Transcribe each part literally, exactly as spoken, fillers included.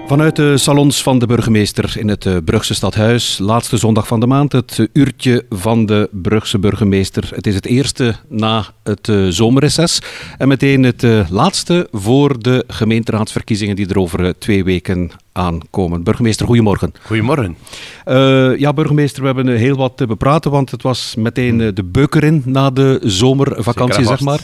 Vanuit de salons van de burgemeester in het Brugse Stadhuis, laatste zondag van de maand, het uurtje van de Brugse burgemeester. Het is het eerste na het zomerreces en meteen het laatste voor de gemeenteraadsverkiezingen die er over twee weken aankomen. Burgemeester, goedemorgen. Goedemorgen. Uh, ja, burgemeester, we hebben heel wat te bepraten, want het was meteen de beuker in na de zomervakantie, zeg maar.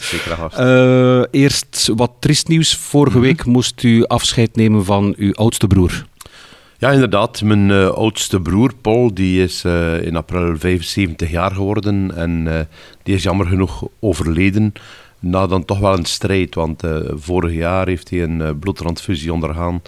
Uh, eerst wat triest nieuws. Vorige mm-hmm. week moest u afscheid nemen van uw oudste broer. Ja, inderdaad. Mijn uh, oudste broer, Paul, die is uh, in april vijfenzeventig jaar geworden en uh, die is jammer genoeg overleden. Na dan toch wel een strijd, want uh, vorig jaar heeft hij een uh, bloedtransfusie ondergaan.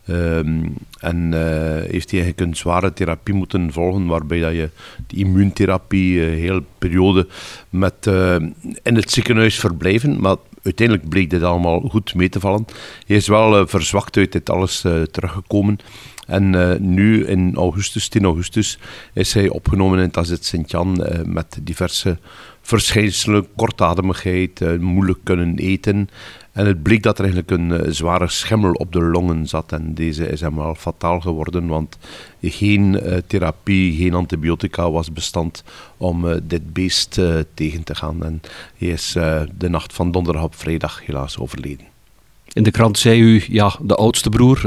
Um, en uh, heeft hij eigenlijk een zware therapie moeten volgen, waarbij dat je de immuuntherapie, een uh, hele periode met uh, in het ziekenhuis verblijven. Maar uiteindelijk bleek dit allemaal goed mee te vallen. Hij is wel uh, verzwakt uit dit alles uh, teruggekomen. En uh, nu in augustus, tien augustus, is hij opgenomen in het A Z Sint-Jan uh, met diverse verschijnselen, kortademigheid, uh, moeilijk kunnen eten. En het bleek dat er eigenlijk een uh, zware schimmel op de longen zat. En deze is hem wel fataal geworden, want geen uh, therapie, geen antibiotica was bestand om uh, dit beest uh, tegen te gaan. En hij is uh, de nacht van donderdag op vrijdag helaas overleden. In de krant zei u, ja, de oudste broer, uh,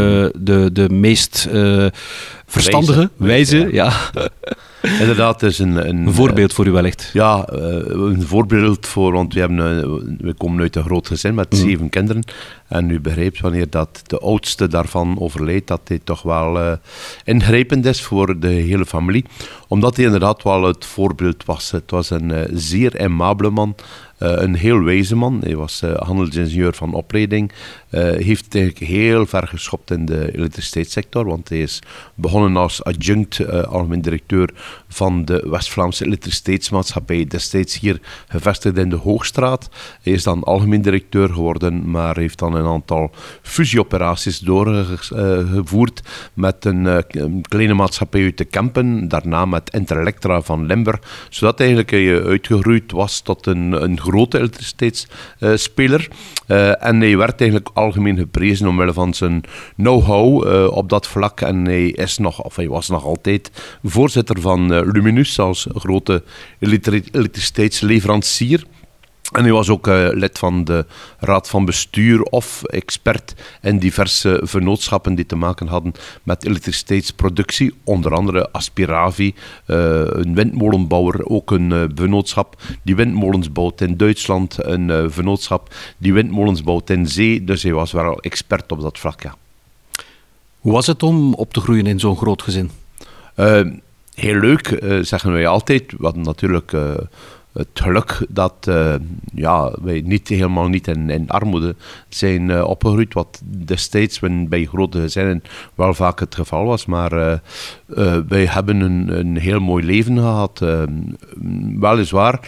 de, de meest uh, verstandige, wijze, wijze ja. ja. Inderdaad, het is een, een, een voorbeeld voor u wellicht. Ja, uh, een voorbeeld voor, want we, hebben, uh, we komen uit een groot gezin met mm. zeven kinderen. En u begrijpt wanneer dat de oudste daarvan overlijdt, dat dit toch wel uh, ingrijpend is voor de hele familie. Omdat hij inderdaad wel het voorbeeld was. Het was een uh, zeer aimabele man. Uh, een heel wijze man. Hij was uh, handelsingenieur van opleiding. Uh, heeft eigenlijk heel ver geschopt in de elektriciteitssector, want hij is begonnen als adjunct uh, algemeen directeur van de West-Vlaamse elektriciteitsmaatschappij, destijds hier gevestigd in de Hoogstraat. Hij is dan algemeen directeur geworden, maar heeft dan een aantal fusieoperaties doorgevoerd met een, uh, een kleine maatschappij uit de Kempen, daarna met Interlectra van Limburg, zodat eigenlijk hij uitgegroeid was tot een, een grote elektriciteitsspeler. Uh, en hij werd eigenlijk algemeen geprezen omwille van zijn know-how uh, op dat vlak. En hij is nog, of hij was nog altijd voorzitter van uh, Luminus als grote elektri- elektriciteitsleverancier. En hij was ook uh, lid van de raad van bestuur of expert in diverse vennootschappen die te maken hadden met elektriciteitsproductie. Onder andere Aspiravi, uh, een windmolenbouwer, ook een uh, vennootschap die windmolens bouwt in Duitsland. Een uh, vennootschap die windmolens bouwt in zee. Dus hij was wel expert op dat vlak, ja. Hoe was het om op te groeien in zo'n groot gezin? Uh, heel leuk, uh, zeggen wij altijd. We hadden natuurlijk... Uh, Het geluk dat uh, ja, wij niet, helemaal niet in, in armoede zijn uh, opgegroeid, wat destijds bij grote gezinnen wel vaak het geval was. Maar uh, uh, wij hebben een, een heel mooi leven gehad. Uh, weliswaar,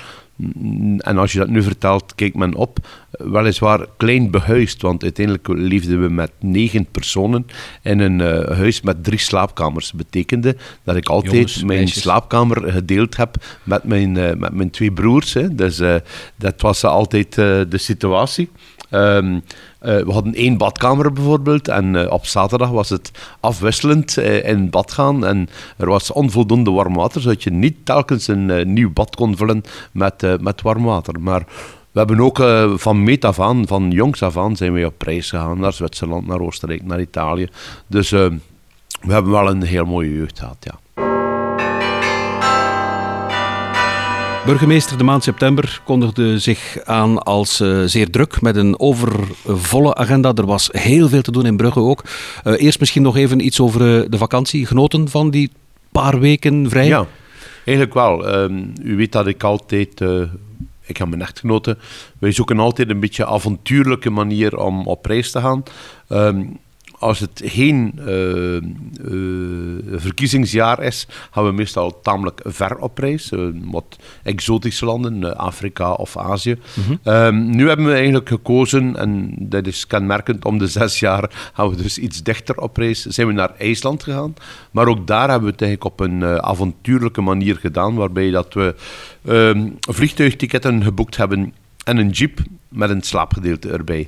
en als je dat nu vertelt, kijkt men op, weliswaar klein behuisd, want uiteindelijk leefden we met negen personen in een uh, huis met drie slaapkamers. Dat betekende dat ik altijd Jongens, mijn meisjes. slaapkamer gedeeld heb met mijn, uh, met mijn twee broers. Hè. Dus uh, dat was altijd uh, de situatie. Um, Uh, we hadden één badkamer bijvoorbeeld en uh, op zaterdag was het afwisselend uh, in bad gaan en er was onvoldoende warm water, zodat je niet telkens een uh, nieuw bad kon vullen met, uh, met warm water. Maar we hebben ook uh, van meet af aan, van jongs af aan, zijn we op reis gegaan naar Zwitserland, naar Oostenrijk, naar Italië. Dus uh, we hebben wel een heel mooie jeugd gehad, ja. Burgemeester, de maand september kondigde zich aan als uh, zeer druk met een overvolle agenda. Er was heel veel te doen in Brugge ook. Uh, eerst misschien nog even iets over uh, de vakantie. Genoten van die paar weken vrij? Ja, eigenlijk wel. Um, u weet dat ik altijd... Uh, ik heb mijn echtgenote. Wij zoeken altijd een beetje avontuurlijke manier om op reis te gaan. Um, Als het geen uh, uh, verkiezingsjaar is, gaan we meestal tamelijk ver op reis. Uh, wat exotische landen, uh, Afrika of Azië. Mm-hmm. Um, nu hebben we eigenlijk gekozen, en dat is kenmerkend, om de zes jaar gaan we dus iets dichter op reis. Zijn we naar IJsland gegaan. Maar ook daar hebben we het eigenlijk op een uh, avontuurlijke manier gedaan, waarbij dat we um, vliegtuigticketten geboekt hebben en een jeep met een slaapgedeelte erbij.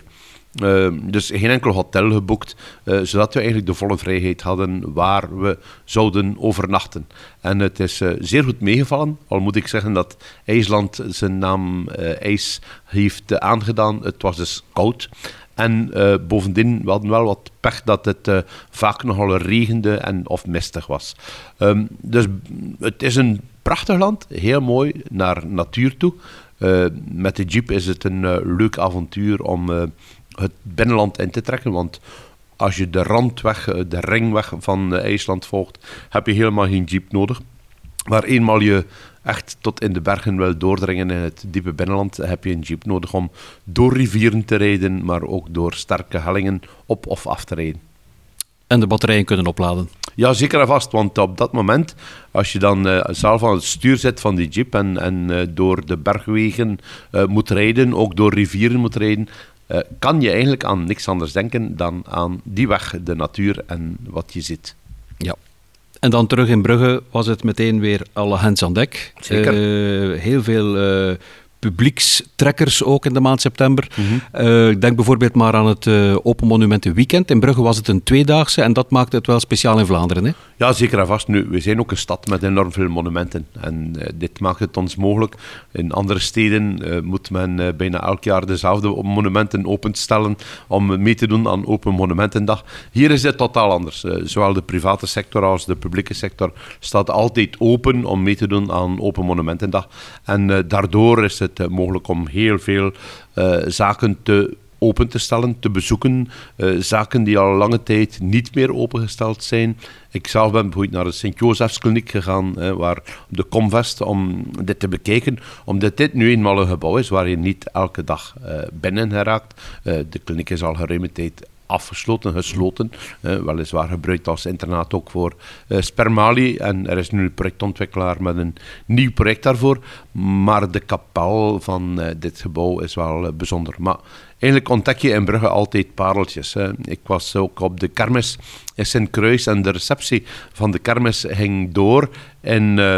Uh, dus geen enkel hotel geboekt, uh, zodat we eigenlijk de volle vrijheid hadden waar we zouden overnachten. En het is uh, zeer goed meegevallen, al moet ik zeggen dat IJsland zijn naam uh, ijs heeft uh, aangedaan. Het was dus koud. En uh, bovendien, we hadden wel wat pech dat het uh, vaak nogal regende en of mistig was. Um, dus het is een prachtig land, heel mooi, naar natuur toe. Uh, met de jeep is het een uh, leuk avontuur om uh, het binnenland in te trekken, want als je de randweg, de ringweg van uh, IJsland volgt, heb je helemaal geen jeep nodig. Maar eenmaal je echt tot in de bergen wil doordringen in het diepe binnenland, heb je een jeep nodig om door rivieren te rijden, maar ook door sterke hellingen op of af te rijden. En de batterijen kunnen opladen. Ja, zeker en vast, want op dat moment, als je dan uh, zelf aan het stuur zit van die jeep en, en uh, door de bergwegen uh, moet rijden, ook door rivieren moet rijden, uh, kan je eigenlijk aan niks anders denken dan aan die weg, de natuur en wat je ziet. Ja. En dan terug in Brugge was het meteen weer alle hands aan dek. Zeker. Uh, heel veel uh, publiekstrekkers ook in de maand september. Mm-hmm. Uh, ik denk bijvoorbeeld maar aan het uh, Open Monumenten Weekend. In Brugge was het een tweedaagse en dat maakte het wel speciaal in Vlaanderen. Hè? Ja, zeker en vast. Nu, we zijn ook een stad met enorm veel monumenten. En uh, dit maakt het ons mogelijk. In andere steden uh, moet men uh, bijna elk jaar dezelfde monumenten openstellen om mee te doen aan Open Monumentendag. Hier is het totaal anders. Uh, zowel de private sector als de publieke sector staat altijd open om mee te doen aan Open Monumentendag. En uh, daardoor is het uh, mogelijk om heel veel uh, zaken te open te stellen, te bezoeken. Uh, zaken die al lange tijd niet meer opengesteld zijn. Ik zelf ben bijvoorbeeld naar de Sint-Josefskliniek gegaan, eh, waar op de Comvest, om dit te bekijken. Omdat dit nu eenmaal een gebouw is waar je niet elke dag uh, binnen geraakt. Uh, de kliniek is al geruime tijd afgesloten, gesloten. Uh, weliswaar gebruikt als internaat ook voor uh, spermalie. En er is nu een projectontwikkelaar met een nieuw project daarvoor. Maar de kapel van uh, dit gebouw is wel uh, bijzonder. Maar eigenlijk ontdek je in Brugge altijd pareltjes. Hè. Ik was ook op de kermis in Sint-Kruis en de receptie van de kermis ging door in uh,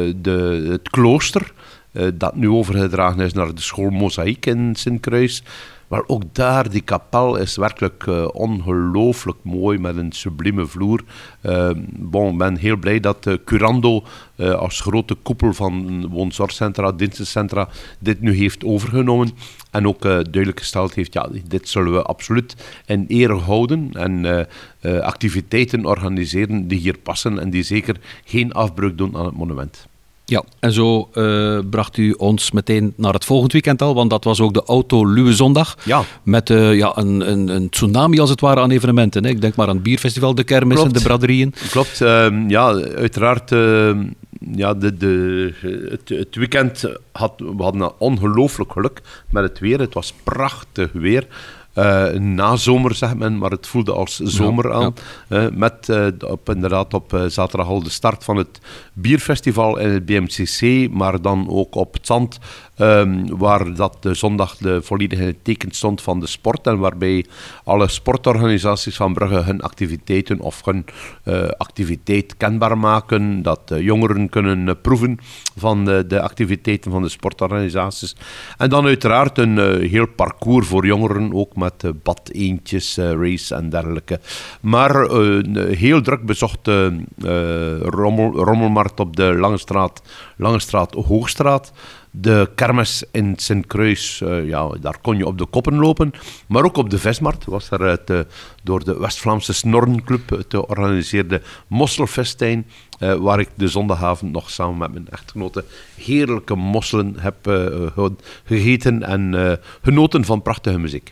de, het klooster, uh, dat nu overgedragen is naar de school Mozaïek in Sint-Kruis. Maar ook daar, die kapel is werkelijk uh, ongelooflijk mooi met een sublieme vloer. Uh, bon, ik ben heel blij dat uh, Curando uh, als grote koepel van woonzorgcentra, dienstencentra, dit nu heeft overgenomen. En ook uh, duidelijk gesteld heeft, ja, dit zullen we absoluut in ere houden. En uh, uh, activiteiten organiseren die hier passen en die zeker geen afbreuk doen aan het monument. Ja, en zo uh, bracht u ons meteen naar het volgend weekend al, want dat was ook de Auto-Luwe Zondag. Ja. Met uh, ja, een, een, een tsunami als het ware aan evenementen. Hè. Ik denk maar aan het bierfestival, de kermis en de braderieën. Klopt, uh, ja, uiteraard. Uh, ja, de, de, het, het weekend had, we hadden ongelooflijk geluk met het weer. Het was prachtig weer. Uh, na zomer, zegt men, maar het voelde als zomer ja, aan. Ja. Uh, met uh, op, inderdaad op uh, zaterdag al de start van het bierfestival in het B M C C, maar dan ook op het zand, um, waar dat de zondag de volledige teken stond van de sport en waarbij alle sportorganisaties van Brugge hun activiteiten of hun uh, activiteit kenbaar maken, dat uh, jongeren kunnen uh, proeven van uh, de activiteiten van de sportorganisaties. En dan uiteraard een uh, heel parcours voor jongeren, ook met uh, badeentjes, uh, race en dergelijke. Maar uh, een heel druk bezochte uh, rommel, rommelmarkt op de Lange Straat, Lange Straat, Hoogstraat. De kermis in Sint-Kruis, uh, ja, daar kon je op de koppen lopen. Maar ook op de Vismarkt was er het, uh, door de West-Vlaamse Snorrenclub te organiseerde Mosselfestijn, uh, waar ik de zondagavond nog samen met mijn echtgenote heerlijke mosselen heb uh, gegeten en uh, genoten van prachtige muziek.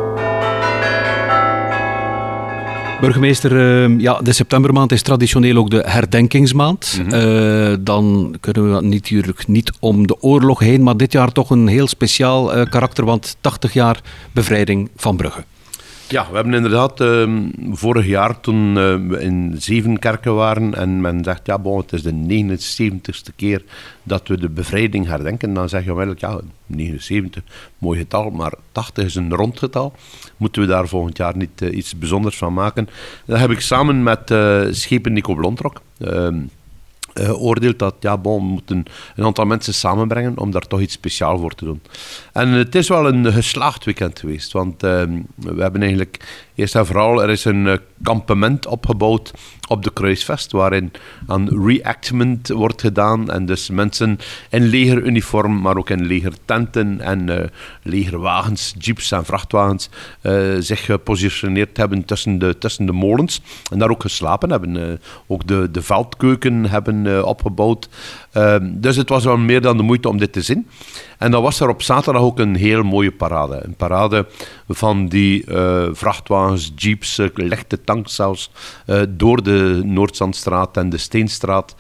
Burgemeester, uh, ja, de septembermaand is traditioneel ook de herdenkingsmaand. Mm-hmm. Uh, dan kunnen we natuurlijk niet om de oorlog heen, maar dit jaar toch een heel speciaal uh, karakter, want tachtig jaar bevrijding van Brugge. Ja, we hebben inderdaad uh, vorig jaar toen uh, we in Zevenkerken waren en men zegt, ja, bon, het is de negenenzeventigste keer dat we de bevrijding herdenken. Dan zeg je onmiddellijk, ja, negenenzeventig, mooi getal, maar tachtig is een rond getal. Moeten we daar volgend jaar niet uh, iets bijzonders van maken? Dat heb ik samen met uh, schepen Nico Blontrok, uh, geoordeeld dat ja, bon, we moeten een aantal mensen samenbrengen om daar toch iets speciaals voor te doen. En het is wel een geslaagd weekend geweest, want uh, we hebben eigenlijk eerst en vooral, er is een uh, kampement opgebouwd op de Kruisvest, waarin aan reenactment wordt gedaan en dus mensen in legeruniform, maar ook in legertenten en uh, legerwagens, jeeps en vrachtwagens uh, zich gepositioneerd hebben tussen de, tussen de molens en daar ook geslapen hebben. Uh, ook de, de veldkeuken hebben uh, opgebouwd. Uh, dus het was wel meer dan de moeite om dit te zien. En dan was er op zaterdag ook een heel mooie parade. Een parade van die uh, vrachtwagens, jeeps, uh, lichte tanks zelfs, uh, door de Noordzandstraat en de Steenstraat,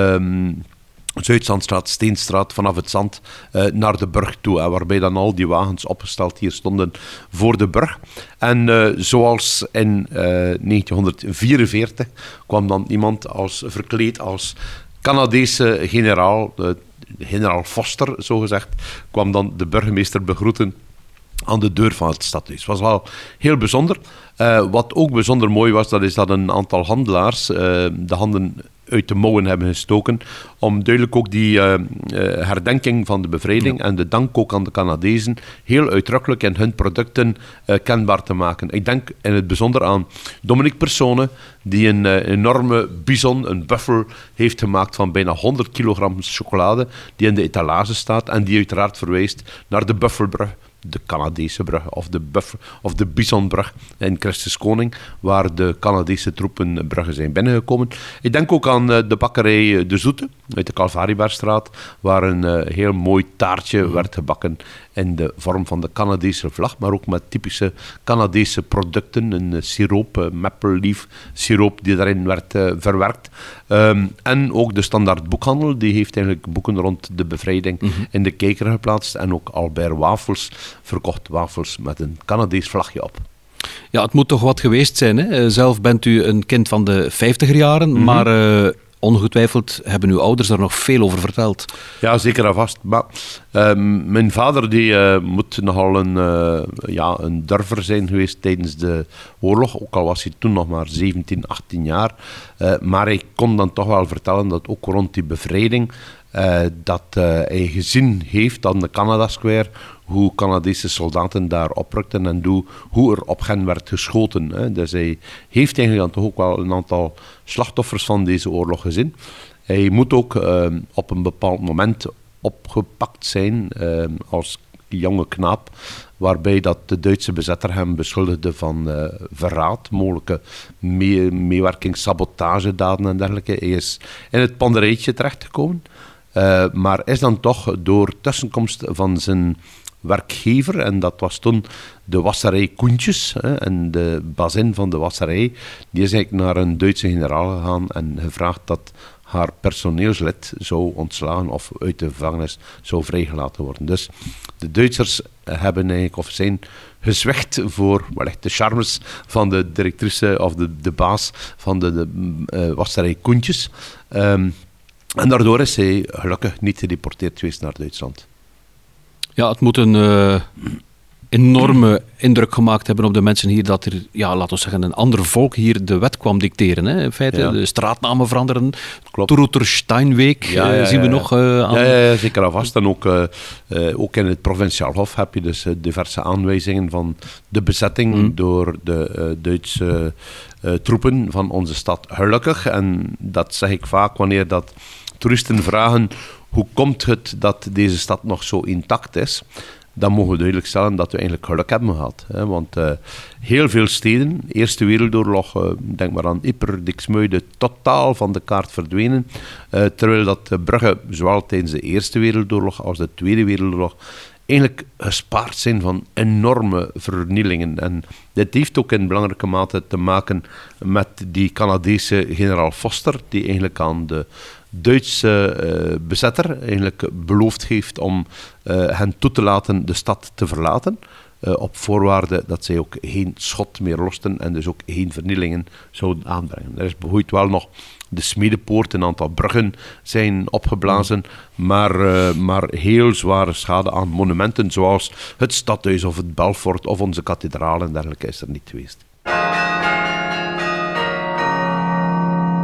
um, Zuidzandstraat, Steenstraat, vanaf het zand uh, naar de Burg toe. En waarbij dan al die wagens opgesteld hier stonden voor de Burg. En uh, zoals in uh, negentien vierenveertig kwam dan iemand als, verkleed als Canadese generaal, uh, generaal Foster, zogezegd, kwam dan de burgemeester begroeten aan de deur van het stadhuis. Het was wel heel bijzonder. Uh, wat ook bijzonder mooi was, dat is dat een aantal handelaars uh, de handen uit de mouwen hebben gestoken om duidelijk ook die uh, uh, herdenking van de bevrijding ja. en de dank ook aan de Canadezen heel uitdrukkelijk in hun producten uh, kenbaar te maken. Ik denk in het bijzonder aan Dominique Persone, die een uh, enorme bison, een buffel, heeft gemaakt van bijna honderd kilogram chocolade, die in de etalage staat en die uiteraard verwijst naar de Buffelbrug, de Canadese brug, of de, Buff- of de Bisonbrug in Christus Koning, waar de Canadese troepen bruggen zijn binnengekomen. Ik denk ook aan uh, de bakkerij De Zoete, uit de Calvariebergstraat, waar een uh, heel mooi taartje mm. werd gebakken in de vorm van de Canadese vlag, maar ook met typische Canadese producten, een uh, siroop, uh, maple leaf siroop die daarin werd uh, verwerkt. Um, en ook de Standaard Boekhandel, die heeft eigenlijk boeken rond de bevrijding mm-hmm. in de kijker geplaatst en ook Albert Wafels verkocht wafels met een Canadees vlagje op. Ja, het moet toch wat geweest zijn, hè? Zelf bent u een kind van de vijftiger jaren, mm-hmm. maar uh, ongetwijfeld hebben uw ouders daar nog veel over verteld. Ja, zeker en vast. Maar uh, mijn vader die, uh, moet nogal een, uh, ja, een durver zijn geweest tijdens de oorlog, ook al was hij toen nog maar zeventien, achttien jaar. Uh, maar hij kon dan toch wel vertellen dat ook rond die bevrijding Uh, dat uh, hij gezien heeft aan de Canada Square hoe Canadese soldaten daar oprukten en hoe, hoe er op hen werd geschoten. Hè. Dus hij heeft eigenlijk dan toch ook wel een aantal slachtoffers van deze oorlog gezien. Hij moet ook uh, op een bepaald moment opgepakt zijn uh, als jonge knaap, waarbij dat de Duitse bezetter hem beschuldigde van uh, verraad, mogelijke mee- meewerking, sabotagedaden en dergelijke. Hij is in het panderijtje terechtgekomen. Uh, maar is dan toch door tussenkomst van zijn werkgever, en dat was toen de wasserij Koentjes, hè, en de bazin van de wasserij, die is eigenlijk naar een Duitse generaal gegaan en gevraagd dat haar personeelslid zou ontslagen of uit de gevangenis zou vrijgelaten worden. Dus de Duitsers hebben eigenlijk, of zijn gezwicht voor wellicht de charmes van de directrice of de, de baas van de, de uh, wasserij Koentjes. Um, En daardoor is hij gelukkig niet gedeporteerd geweest naar Duitsland. Ja, het moet een uh, enorme indruk gemaakt hebben op de mensen hier dat er, ja, laten we zeggen, een ander volk hier de wet kwam dicteren. Hè? In feite, ja. De straatnamen veranderen. Troeter Steinweg ja, ja, zien we ja, nog uh, aan. Ja, ja, ja, zeker en vast. En ook, uh, uh, ook in het Provinciaal Hof heb je dus uh, diverse aanwijzingen van de bezetting mm. door de uh, Duitse uh, troepen van onze stad. Gelukkig, en dat zeg ik vaak wanneer dat toeristen vragen hoe komt het dat deze stad nog zo intact is, dan mogen we duidelijk stellen dat we eigenlijk geluk hebben gehad. Hè? Want uh, heel veel steden, Eerste Wereldoorlog, uh, denk maar aan Ypres, Diksmuide, totaal van de kaart verdwenen. Uh, terwijl dat uh, Brugge, zowel tijdens de Eerste Wereldoorlog als de Tweede Wereldoorlog, eigenlijk gespaard zijn van enorme vernielingen. En dit heeft ook in belangrijke mate te maken met die Canadese generaal Foster, die eigenlijk aan de Duitse uh, bezetter eigenlijk beloofd heeft om uh, hen toe te laten de stad te verlaten, uh, op voorwaarde dat zij ook geen schot meer losten en dus ook geen vernielingen zouden aanbrengen. Er is bijvoorbeeld wel nog de Smedepoort, een aantal bruggen zijn opgeblazen, maar, uh, maar heel zware schade aan monumenten zoals het stadhuis of het Belfort of onze kathedraal en dergelijke is er niet geweest.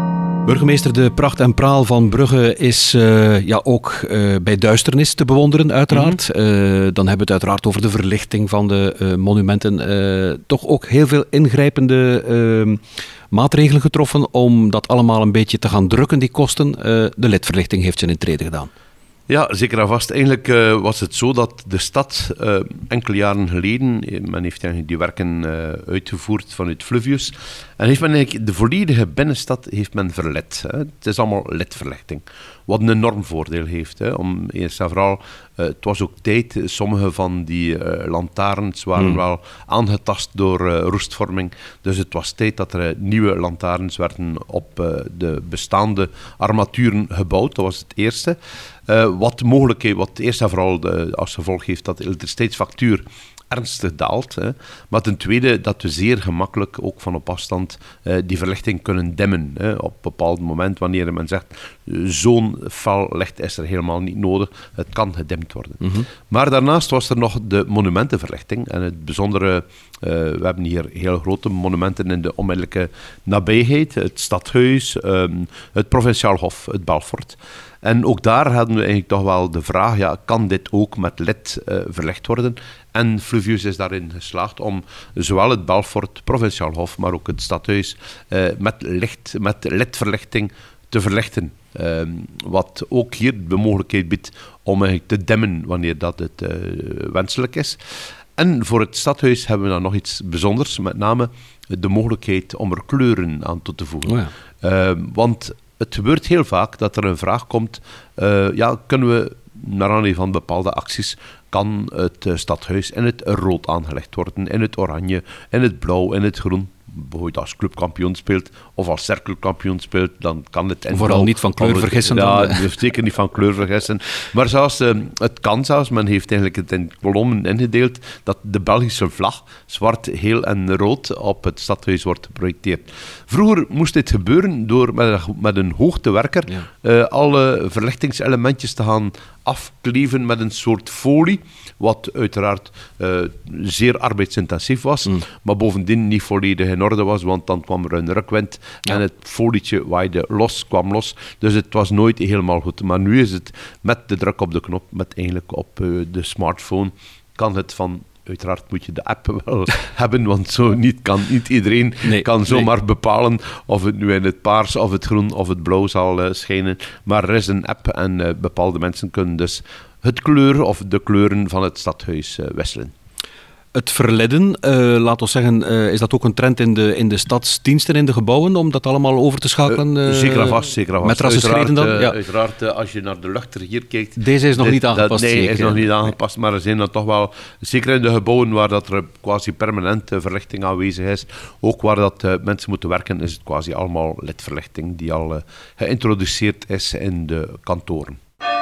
Burgemeester, de pracht en praal van Brugge is uh, ja, ook uh, bij duisternis te bewonderen, uiteraard. Mm-hmm. Uh, dan hebben we het uiteraard over de verlichting van de uh, monumenten. Uh, toch ook heel veel ingrijpende uh, maatregelen getroffen om dat allemaal een beetje te gaan drukken, die kosten. Uh, de L E D-verlichting heeft zijn intrede gedaan. Ja, zeker en vast. Eigenlijk uh, was het zo dat de stad uh, enkele jaren geleden, men heeft eigenlijk die werken uh, uitgevoerd vanuit Fluvius, en heeft men eigenlijk de volledige binnenstad heeft men verlet. Hè. Het is allemaal L E D-verlichting, wat een enorm voordeel heeft. Hè. Om eerst en vooral, uh, het was ook tijd, sommige van die uh, lantaarns waren hmm. wel aangetast door uh, roestvorming, dus het was tijd dat er uh, nieuwe lantaarns werden op uh, de bestaande armaturen gebouwd. Dat was het eerste. Uh, wat mogelijk, wat eerst en vooral de, als gevolg heeft dat de elektriciteitsfactuur ernstig daalt. Hè. Maar ten tweede dat we zeer gemakkelijk, ook van op afstand, uh, die verlichting kunnen dimmen. Hè. Op een bepaald moment, wanneer men zegt, zo'n fel licht is er helemaal niet nodig. Het kan gedimd worden. Mm-hmm. Maar daarnaast was er nog de monumentenverlichting. En het bijzondere, uh, we hebben hier heel grote monumenten in de onmiddellijke nabijheid. Het Stadhuis, um, het Provinciaal Hof, het Belfort. En ook daar hadden we eigenlijk toch wel de vraag, ja, kan dit ook met L E D uh, verlicht worden? En Fluvius is daarin geslaagd om zowel het Belfort, Provinciaal Hof, maar ook het Stadhuis uh, met, licht, met L E D-verlichting te verlichten. Uh, wat ook hier de mogelijkheid biedt om eigenlijk te dimmen wanneer dat het uh, wenselijk is. En voor het Stadhuis hebben we dan nog iets bijzonders, met name de mogelijkheid om er kleuren aan toe te voegen. Oh ja. uh, want het gebeurt heel vaak dat er een vraag komt, uh, ja, kunnen we, naar aanleiding van bepaalde acties, kan het uh, stadhuis in het rood aangelegd worden, in het oranje, in het blauw, in het groen. Bijvoorbeeld als clubkampioen speelt of als cirkelkampioen speelt, dan kan het... In vooral niet van kleur vergissen. Ja, dan dus zeker niet van kleur vergissen. Maar zelfs, uh, het kan zelfs, men heeft eigenlijk het in kolommen ingedeeld, dat de Belgische vlag, zwart, geel en rood, op het stadhuis wordt geprojecteerd. Vroeger moest dit gebeuren door met, met een hoogtewerker ja. uh, alle verlichtingselementjes te gaan afkleven met een soort folie, wat uiteraard uh, zeer arbeidsintensief was, mm. maar bovendien niet volledig in orde was, want dan kwam er een rukwind ja. en het folietje waaide los, kwam los. Dus het was nooit helemaal goed. Maar nu is het met de druk op de knop, met eigenlijk op uh, de smartphone, kan het van... Uiteraard moet je de app wel hebben, want zo niet kan niet iedereen nee, kan zomaar nee. bepalen of het nu in het paars of het groen of het blauw zal uh, schijnen. Maar er is een app en uh, bepaalde mensen kunnen dus het kleur of de kleuren van het stadhuis uh, wisselen. Het verledden, uh, laat ons zeggen, uh, is dat ook een trend in de, in de stadsdiensten, in de gebouwen, om dat allemaal over te schakelen? Uh, zeker en vast, zeker en vast. Met rassenschreden dan? Uh, ja. Uiteraard, uh, als je naar de luchter hier kijkt... Deze is nog dit, niet aangepast. Dat, nee, zeker, is nog niet aangepast, maar er zijn dan toch wel, zeker in de gebouwen waar dat er quasi permanente verlichting aanwezig is, ook waar dat uh, mensen moeten werken, is het quasi allemaal L E D-verlichting die al uh, geïntroduceerd is in de kantoren.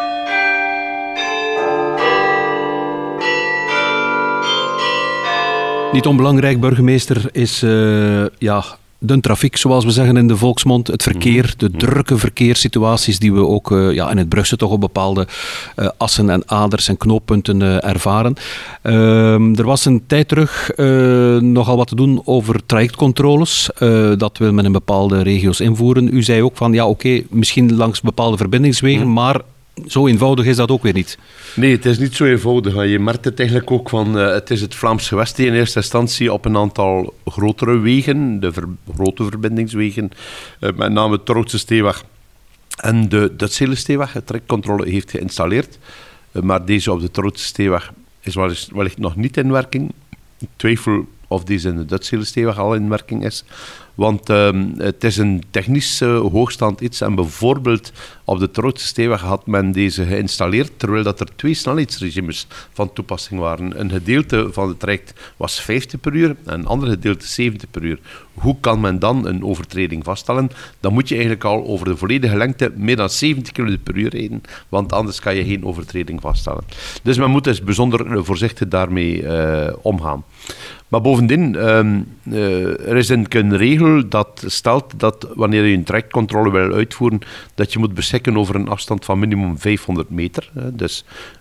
Niet onbelangrijk, burgemeester, is uh, ja, de trafiek, zoals we zeggen in de volksmond. Het verkeer, de drukke verkeerssituaties die we ook uh, ja, in het Brugse toch op bepaalde uh, assen en aders en knooppunten uh, ervaren. Uh, er was een tijd terug uh, nogal wat te doen over trajectcontroles. Uh, dat wil men in bepaalde regio's invoeren. U zei ook van, ja oké, okay, misschien langs bepaalde verbindingswegen, mm. maar... Zo eenvoudig is dat ook weer niet. Nee, het is niet zo eenvoudig. Je merkt het eigenlijk ook van... Uh, het is het Vlaams gewest die in eerste instantie op een aantal grotere wegen, de ver, grote verbindingswegen, uh, met name de Troutse Steeweg en de Dutsele Steeweg, de trajectcontrole heeft geïnstalleerd. Uh, maar deze op de Troutse Steeweg is wellicht, wellicht nog niet in werking. Ik twijfel of deze in de Dutsele Steeweg al in werking is. Want um, het is een technisch uh, hoogstaand iets. En bijvoorbeeld op de Troutse Steeweg had men deze geïnstalleerd, terwijl dat er twee snelheidsregimes van toepassing waren. Een gedeelte van het traject was vijftig per uur en een ander gedeelte zeventig per uur. Hoe kan men dan een overtreding vaststellen? Dan moet je eigenlijk al over de volledige lengte meer dan zeventig kilometer per uur rijden, want anders kan je geen overtreding vaststellen. Dus men moet dus bijzonder voorzichtig daarmee uh, omgaan. Maar bovendien, um, uh, er is een, een regel dat stelt dat wanneer je een trajectcontrole wil uitvoeren, dat je moet beschikken over een afstand van minimum vijfhonderd meter. Uh, dus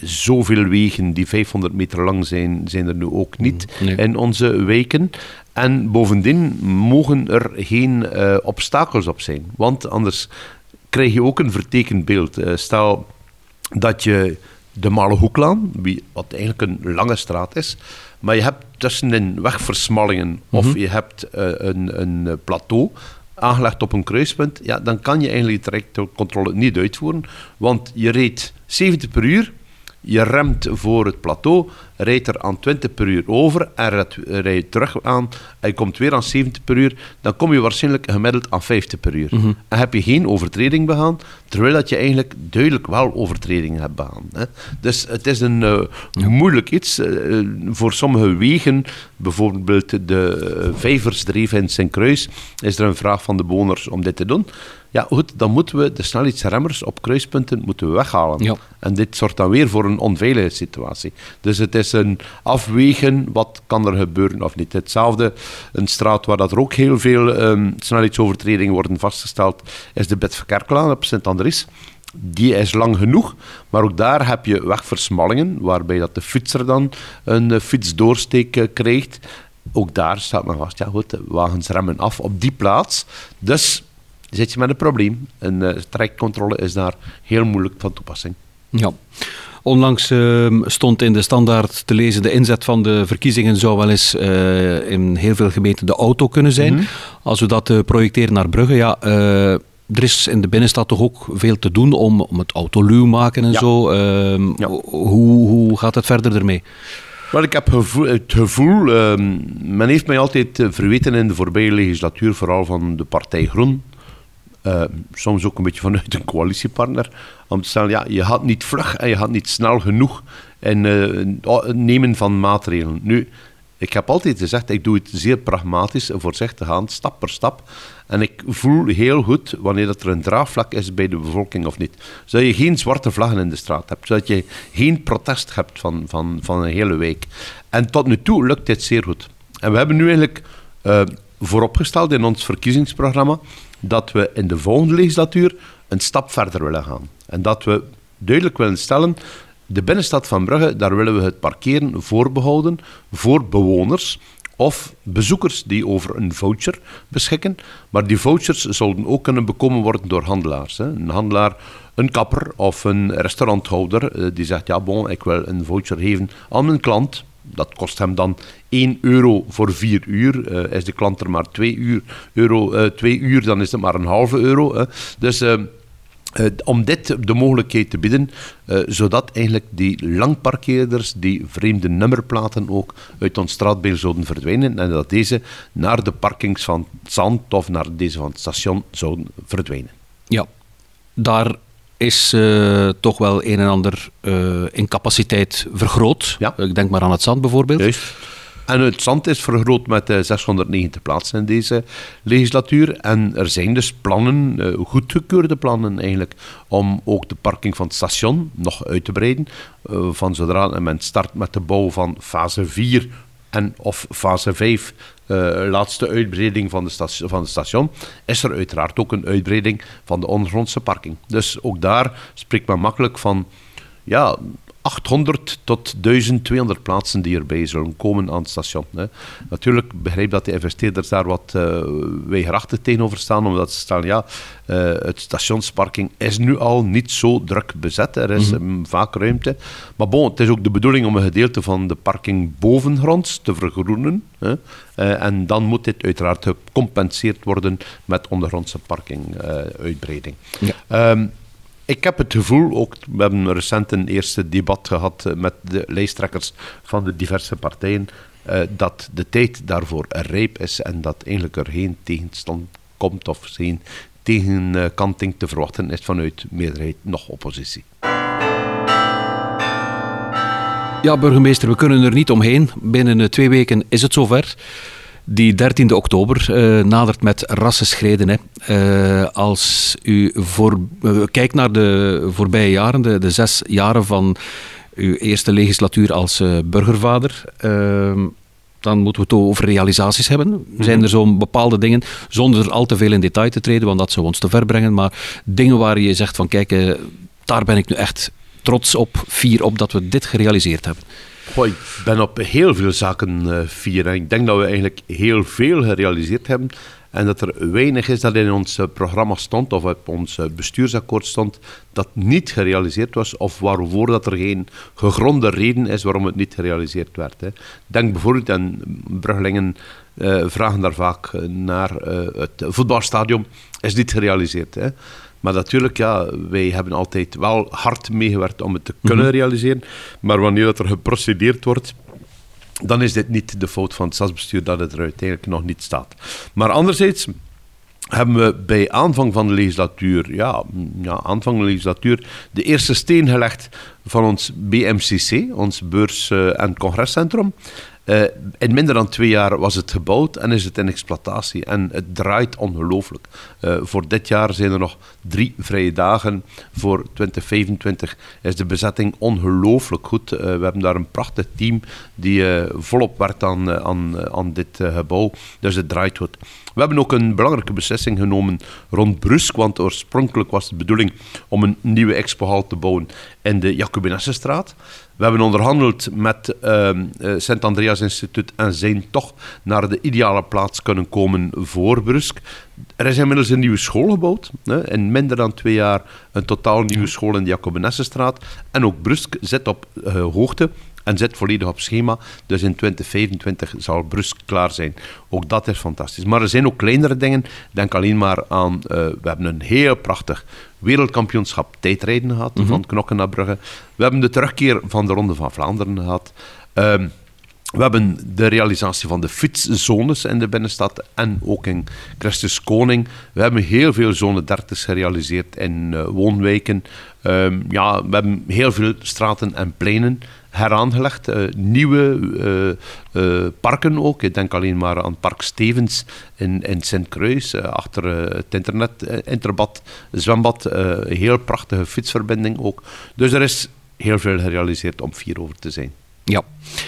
zoveel wegen die vijfhonderd meter lang zijn, zijn er nu ook niet nee. in onze wijken. En bovendien mogen er geen uh, obstakels op zijn. Want anders krijg je ook een vertekend beeld. Uh, stel dat je de Malehoeklaan, wat eigenlijk een lange straat is, maar je hebt tussenin wegversmallingen mm-hmm. of je hebt uh, een, een plateau aangelegd op een kruispunt, ja, dan kan je eigenlijk de trajectcontrole niet uitvoeren, want je reed zeventig per uur, je remt voor het plateau, rijdt er aan twintig per uur over en rijdt terug aan en je komt weer aan zeventig per uur, dan kom je waarschijnlijk gemiddeld aan vijftig per uur. Mm-hmm. En heb je geen overtreding begaan, terwijl dat je eigenlijk duidelijk wel overtredingen hebt begaan. Hè. Dus het is een uh, ja. moeilijk iets. Uh, voor sommige wegen, bijvoorbeeld de uh, Vijversdreef in Sint-Kruis, is er een vraag van de bewoners om dit te doen. Ja, goed, dan moeten we de snelheidsremmers op kruispunten moeten we weghalen. Ja. En dit zorgt dan weer voor een onveilige situatie. Dus het is een afwegen, wat kan er gebeuren of niet. Hetzelfde, een straat waar dat er ook heel veel um, snelheidsovertredingen worden vastgesteld, is de Bedverkerklaan op Sint-Andries. Die is lang genoeg, maar ook daar heb je wegversmallingen, waarbij dat de fietser dan een uh, fietsdoorsteek uh, krijgt. Ook daar staat men vast, ja goed, de wagens remmen af op die plaats. Dus zit je met een probleem. Een uh, trajectcontrole is daar heel moeilijk van toepassing. Ja. Onlangs uh, stond in de Standaard te lezen, de inzet van de verkiezingen zou wel eens uh, in heel veel gemeenten de auto kunnen zijn. Mm-hmm. Als we dat uh, projecteren naar Brugge, ja, uh, er is in de binnenstad toch ook veel te doen om, om het autoluw maken en ja. zo. Uh, ja. hoe, hoe gaat het verder ermee? Wel, ik heb gevoel, het gevoel, uh, men heeft mij altijd uh, verweten in de voorbije legislatuur, vooral van de partij Groen, Uh, soms ook een beetje vanuit een coalitiepartner, om te stellen, ja, je gaat niet vlug en je gaat niet snel genoeg in uh, het nemen van maatregelen. Nu, ik heb altijd gezegd, ik doe het zeer pragmatisch en voorzichtig aan, stap per stap. En ik voel heel goed wanneer dat er een draagvlak is bij de bevolking of niet. Zodat je geen zwarte vlaggen in de straat hebt, zodat je geen protest hebt van, van, van een hele wijk. En tot nu toe lukt dit zeer goed. En we hebben nu eigenlijk uh, vooropgesteld in ons verkiezingsprogramma dat we in de volgende legislatuur een stap verder willen gaan. En dat we duidelijk willen stellen, de binnenstad van Brugge, daar willen we het parkeren voorbehouden voor bewoners of bezoekers die over een voucher beschikken. Maar die vouchers zouden ook kunnen bekomen worden door handelaars. Hè. Een handelaar, een kapper of een restauranthouder die zegt, ja bon, ik wil een voucher geven aan mijn klant. Dat kost hem dan één euro voor vier uur. Uh, is de klant er maar twee uur, euro, uh, twee uur, dan is het maar een halve euro. Uh. Dus uh, uh, om dit de mogelijkheid te bieden, uh, zodat eigenlijk die langparkeerders, die vreemde nummerplaten ook uit ons straatbeeld zouden verdwijnen en dat deze naar de parkings van het Zand of naar deze van het station zouden verdwijnen. Ja, daar is uh, toch wel een en ander uh, in capaciteit vergroot. Ja. Ik denk maar aan het Zand bijvoorbeeld. Juist. En het Zand is vergroot met uh, zeshonderdnegentig plaatsen in deze legislatuur. En er zijn dus plannen, uh, goedgekeurde plannen eigenlijk, om ook de parking van het station nog uit te breiden. Uh, van zodra men start met de bouw van fase vier en of fase vijf, uh, laatste uitbreiding van, de station, van het station, is er uiteraard ook een uitbreiding van de ondergrondse parking. Dus ook daar spreekt men makkelijk van ja, achthonderd tot duizend tweehonderd plaatsen die erbij zullen komen aan het station. Hè. Natuurlijk begrijp dat de investeerders daar wat uh, weigerachtig tegenover staan, omdat ze stellen, ja, uh, het stationsparking is nu al niet zo druk bezet. Er is mm-hmm. um, vaak ruimte. Maar bon, het is ook de bedoeling om een gedeelte van de parking bovengronds te vergroenen. Hè. Uh, en dan moet dit uiteraard gecompenseerd worden met ondergrondse parking-uitbreiding. Uh, ja. um, Ik heb het gevoel, ook, we hebben recent een eerste debat gehad met de lijsttrekkers van de diverse partijen, uh, dat de tijd daarvoor rijp is en dat eigenlijk er geen tegenstand komt of geen tegenkanting te verwachten is vanuit meerderheid nog oppositie. Ja, burgemeester, we kunnen er niet omheen. Binnen twee weken is het zover. Die dertiende oktober uh, nadert met rassenschreden. Hè. Uh, als u voor, uh, kijkt naar de voorbije jaren, de, de zes jaren van uw eerste legislatuur als uh, burgervader, uh, dan moeten we het over realisaties hebben. Mm-hmm. Zijn er zo'n bepaalde dingen, zonder al te veel in detail te treden, want dat zou ons te ver brengen, maar dingen waar je zegt van kijk, uh, daar ben ik nu echt trots op, fier op dat we dit gerealiseerd hebben? Goh, ik ben op heel veel zaken uh, fier. En ik denk dat we eigenlijk heel veel gerealiseerd hebben. En dat er weinig is dat in ons uh, programma stond, of op ons uh, bestuursakkoord stond, dat niet gerealiseerd was, of waarvoor dat er geen gegronde reden is waarom het niet gerealiseerd werd. Hè. Denk bijvoorbeeld, en Bruggelingen uh, vragen daar vaak naar, uh, het voetbalstadion is niet gerealiseerd. Hè. Maar natuurlijk, ja, wij hebben altijd wel hard meegewerkt om het te kunnen mm-hmm. realiseren. Maar wanneer dat er geprocedeerd wordt, dan is dit niet de fout van het stadsbestuur dat het er uiteindelijk nog niet staat. Maar anderzijds hebben we bij aanvang van de legislatuur, ja, ja aanvang van de legislatuur, de eerste steen gelegd van ons B M C C, ons beurs- en congrescentrum. Uh, in minder dan twee jaar was het gebouwd en is het in exploitatie. En het draait ongelooflijk. Uh, voor dit jaar zijn er nog drie vrije dagen. Voor twintig vijfentwintig is de bezetting ongelooflijk goed. Uh, we hebben daar een prachtig team die uh, volop werkt aan, uh, aan, aan dit uh, gebouw. Dus het draait goed. We hebben ook een belangrijke beslissing genomen rond Brusk, want oorspronkelijk was de bedoeling om een nieuwe expohal te bouwen in de Jacobinessenstraat. We hebben onderhandeld met uh, Sint-Andreas Instituut en zijn toch naar de ideale plaats kunnen komen voor Brusk. Er is inmiddels een nieuwe school gebouwd. Hè. In minder dan twee jaar een totaal nieuwe school in de Jacobinessenstraat. En ook Brusk zit op uh, hoogte en zit volledig op schema. Dus in twintig vijfentwintig zal Brusk klaar zijn. Ook dat is fantastisch. Maar er zijn ook kleinere dingen. Denk alleen maar aan... Uh, we hebben een heel prachtig wereldkampioenschap tijdrijden gehad. Mm-hmm. Van Knokken naar Brugge. We hebben de terugkeer van de Ronde van Vlaanderen gehad. Um, We hebben de realisatie van de fietszones in de binnenstad en ook in Christus Koning. We hebben heel veel zone dertig gerealiseerd in uh, woonwijken. Um, ja, we hebben heel veel straten en pleinen heraangelegd. Uh, nieuwe uh, uh, parken ook. Ik denk alleen maar aan Park Stevens in, in Sint-Kruis, uh, achter uh, het internet, uh, interbad, zwembad. Uh, heel prachtige fietsverbinding ook. Dus er is heel veel gerealiseerd om fier over te zijn. Ja.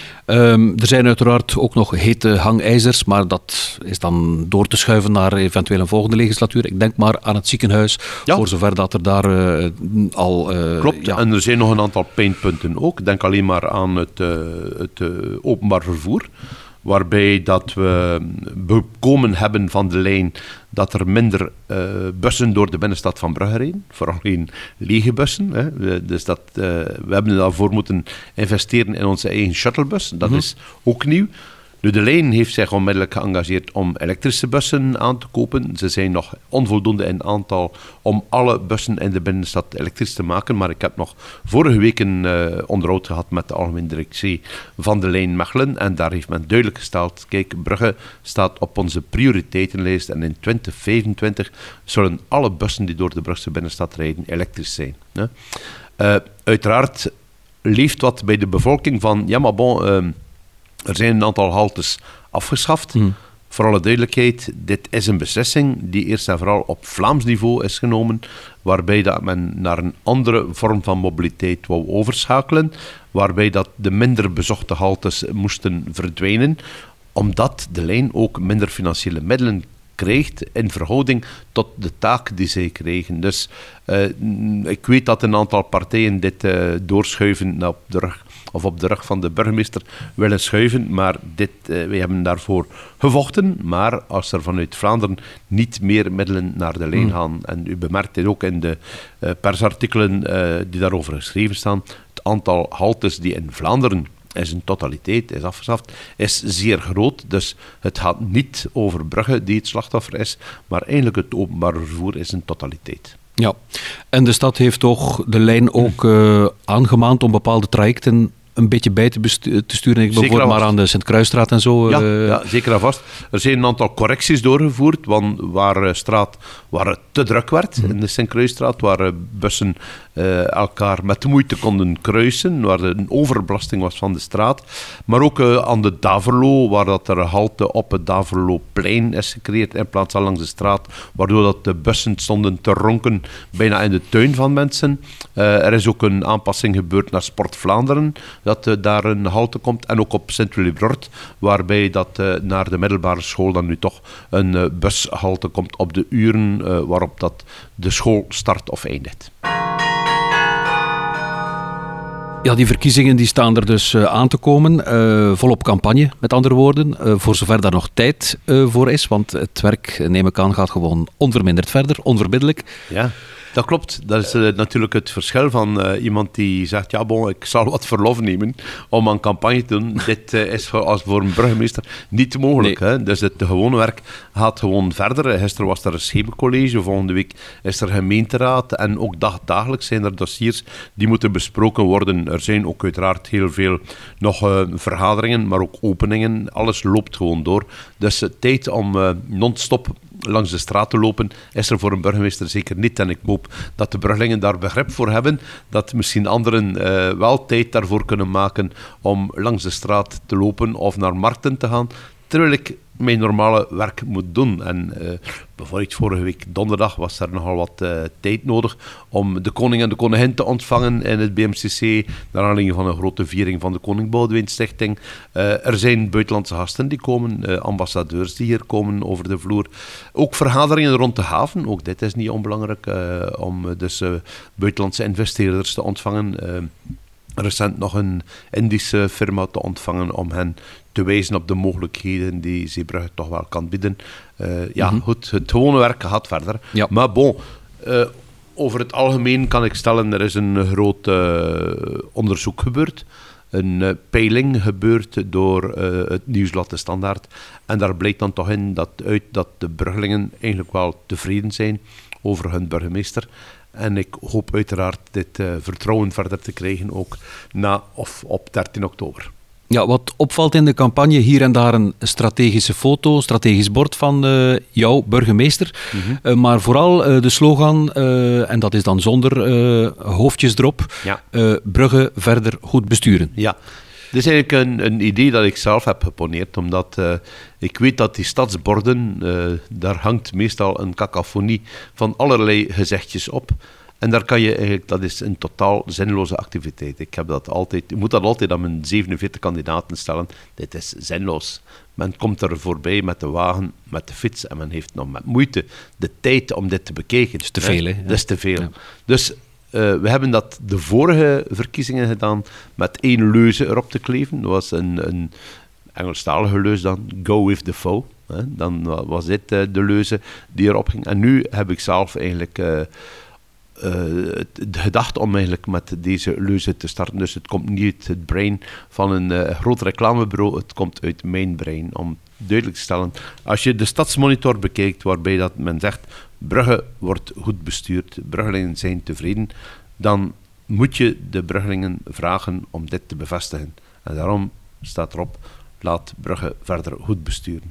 Um, er zijn uiteraard ook nog hete hangijzers, maar dat is dan door te schuiven naar eventueel een volgende legislatuur. Ik denk maar aan het ziekenhuis, ja. voor zover dat er daar uh, al... Uh, Klopt, ja. En er zijn nog een aantal pijnpunten ook. Denk alleen maar aan het, uh, het uh, openbaar vervoer, waarbij dat we bekomen hebben van de lijn dat er minder uh, bussen door de binnenstad van Brugge rijden. Vooral geen lege bussen. Hè. Dus dat, uh, we hebben daarvoor moeten investeren in onze eigen shuttlebus. Dat mm-hmm. is ook nieuw. Nu, de lijn heeft zich onmiddellijk geëngageerd om elektrische bussen aan te kopen. Ze zijn nog onvoldoende in aantal om alle bussen in de binnenstad elektrisch te maken. Maar ik heb nog vorige week een uh, onderhoud gehad met de algemene directie van de lijn Mechelen. En daar heeft men duidelijk gesteld, kijk, Brugge staat op onze prioriteitenlijst. En in twintig vijfentwintig zullen alle bussen die door de Brugse binnenstad rijden elektrisch zijn. Hè. Uh, uiteraard leeft wat bij de bevolking van, ja maar bon... Uh, Er zijn een aantal haltes afgeschaft. Mm. Voor alle duidelijkheid, dit is een beslissing die eerst en vooral op Vlaams niveau is genomen, waarbij dat men naar een andere vorm van mobiliteit wou overschakelen, waarbij dat de minder bezochte haltes moesten verdwijnen, omdat de lijn ook minder financiële middelen krijgt in verhouding tot de taak die zij kregen. Dus uh, ik weet dat een aantal partijen dit uh, doorschuiven op de rug of op de rug van de burgemeester willen schuiven, maar dit, uh, wij hebben daarvoor gevochten, maar als er vanuit Vlaanderen niet meer middelen naar de lijn gaan, en u bemerkt dit ook in de uh, persartikelen uh, die daarover geschreven staan, het aantal haltes die in Vlaanderen is een totaliteit, is afgeschaft, is zeer groot. Dus het gaat niet over Brugge die het slachtoffer is, maar eigenlijk het openbaar vervoer is een totaliteit. Ja, en de stad heeft toch de lijn ook uh, aangemaand om bepaalde trajecten een beetje bij te, bestu- te sturen. Ik bijvoorbeeld maar aan de Sint-Kruisstraat en zo. Ja, uh... ja, zeker en vast. Er zijn een aantal correcties doorgevoerd, want waar uh, straat waar het te druk werd, mm. in de Sint-Kruisstraat, waar uh, bussen uh, elkaar met moeite konden kruisen, waar er een overbelasting was van de straat. Maar ook uh, aan de Daverlo, waar dat er een halte op het Daverloplein is gecreëerd in plaats van langs de straat, waardoor dat de bussen stonden te ronken bijna in de tuin van mensen. Uh, er is ook een aanpassing gebeurd naar Sport Vlaanderen, dat uh, daar een halte komt. En ook op Sint-Willibrord, waarbij dat uh, naar de middelbare school dan nu toch een uh, bushalte komt op de uren uh, waarop dat de school start of eindigt. Ja, die verkiezingen die staan er dus uh, aan te komen. Uh, volop campagne, met andere woorden. Uh, voor zover daar nog tijd uh, voor is. Want het werk, neem ik aan, gaat gewoon onverminderd verder. Onverbiddelijk. Ja. Dat klopt. Dat is uh, natuurlijk het verschil van uh, iemand die zegt, ja bon, ik zal wat verlof nemen om aan campagne te doen. Dit uh, is voor, als voor een burgemeester niet mogelijk. Nee. Hè? Dus het gewone werk gaat gewoon verder. Gisteren was er een schepencollege, volgende week is er gemeenteraad en ook dag, dagelijks zijn er dossiers die moeten besproken worden. Er zijn ook uiteraard heel veel nog uh, vergaderingen, maar ook openingen. Alles loopt gewoon door. Dus uh, tijd om uh, non-stop langs de straat te lopen is er voor een burgemeester zeker niet. En ik hoop dat de Bruggelingen daar begrip voor hebben, dat misschien anderen uh, wel tijd daarvoor kunnen maken om langs de straat te lopen of naar markten te gaan, terwijl ik mijn normale werk moet doen. En uh, bijvoorbeeld vorige week donderdag was er nogal wat uh, tijd nodig om de koning en de koningin te ontvangen in het B M C C, naar aanleiding van een grote viering van de Koning Boudewijn Stichting. Uh, er zijn buitenlandse gasten die komen, uh, ambassadeurs die hier komen over de vloer. Ook vergaderingen rond de haven, ook dit is niet onbelangrijk, uh, om uh, dus uh, buitenlandse investeerders te ontvangen. Uh, recent nog een Indische firma te ontvangen om hen te wijzen op de mogelijkheden die Zeebrugge toch wel kan bieden. Uh, ja, mm-hmm. goed, het gewone werk gaat verder. Ja. Maar bon, uh, over het algemeen kan ik stellen, er is een groot uh, onderzoek gebeurd. Een uh, peiling gebeurd door uh, het Nieuwsblad De Standaard. En daar blijkt dan toch in dat, uit dat de Bruggelingen eigenlijk wel tevreden zijn over hun burgemeester. En ik hoop uiteraard dit uh, vertrouwen verder te krijgen, ook na of op dertien oktober. Ja, wat opvalt in de campagne, hier en daar een strategische foto, strategisch bord van uh, jouw burgemeester. Mm-hmm. Uh, maar vooral uh, de slogan, uh, en dat is dan zonder uh, hoofdjes erop, ja. uh, Brugge verder goed besturen. Ja. Dit is eigenlijk een, een idee dat ik zelf heb geponeerd, omdat uh, ik weet dat die stadsborden, uh, daar hangt meestal een cacophonie van allerlei gezegdjes op. En daar kan je eigenlijk, dat is een totaal zinloze activiteit. Ik heb dat altijd, ik moet dat altijd aan mijn zevenenveertig kandidaten stellen. Dit is zinloos. Men komt er voorbij met de wagen, met de fiets en men heeft nog met moeite de tijd om dit te bekijken. Dat is te veel, hè? Dat is te veel. Ja. Dus Uh, we hebben dat de vorige verkiezingen gedaan met één leuze erop te kleven. Dat was een, een Engelstalige leuze dan, go with the foe. Hè. Dan was dit uh, de leuze die erop ging. En nu heb ik zelf eigenlijk uh, uh, gedacht om eigenlijk met deze leuze te starten. Dus het komt niet uit het brein van een uh, groot reclamebureau, het komt uit mijn brein. Om duidelijk te stellen, als je de stadsmonitor bekijkt, waarbij dat men zegt Brugge wordt goed bestuurd, Bruggelingen zijn tevreden, dan moet je de Bruggelingen vragen om dit te bevestigen. En daarom staat erop, laat Brugge verder goed besturen.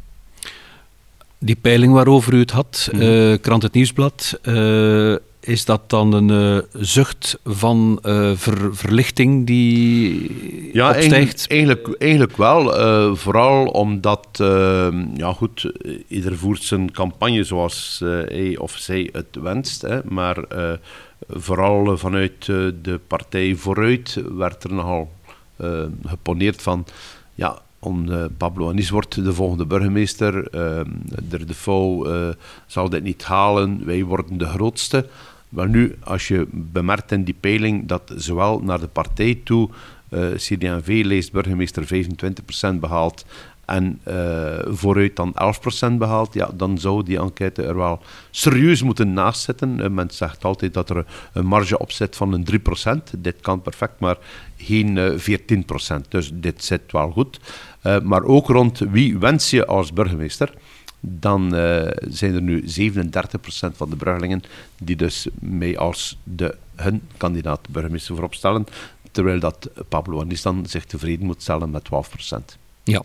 Die peiling waarover u het had, mm-hmm. uh, Krant Het Nieuwsblad, uh, is dat dan een uh, zucht van uh, ver, verlichting die ja, opstijgt? Eigenlijk, eigenlijk wel. Uh, vooral omdat, uh, ja goed, ieder voert zijn campagne zoals uh, hij of zij het wenst. Hè, maar uh, vooral vanuit uh, de partij Vooruit werd er nogal uh, geponeerd van, ja, om, uh, Pablo Anis wordt de volgende burgemeester. Uh, de de Vouw uh, zal dit niet halen. Wij worden de grootste. Maar nu, als je bemerkt in die peiling dat zowel naar de partij toe uh, C D en V leest burgemeester vijfentwintig procent behaalt en uh, Vooruit dan elf procent behaalt, ja, dan zou die enquête er wel serieus moeten naast zitten. Uh, men zegt altijd dat er een marge op zit van een drie procent. Dit kan perfect, maar geen uh, veertien procent. Dus dit zit wel goed. Uh, maar ook rond wie wens je als burgemeester, dan uh, zijn er nu zevenendertig procent van de Bruggelingen die dus mij als de, hun kandidaat burgemeester voorop stellen, terwijl dat Pablo Anis dan zich tevreden moet stellen met twaalf procent. Ja.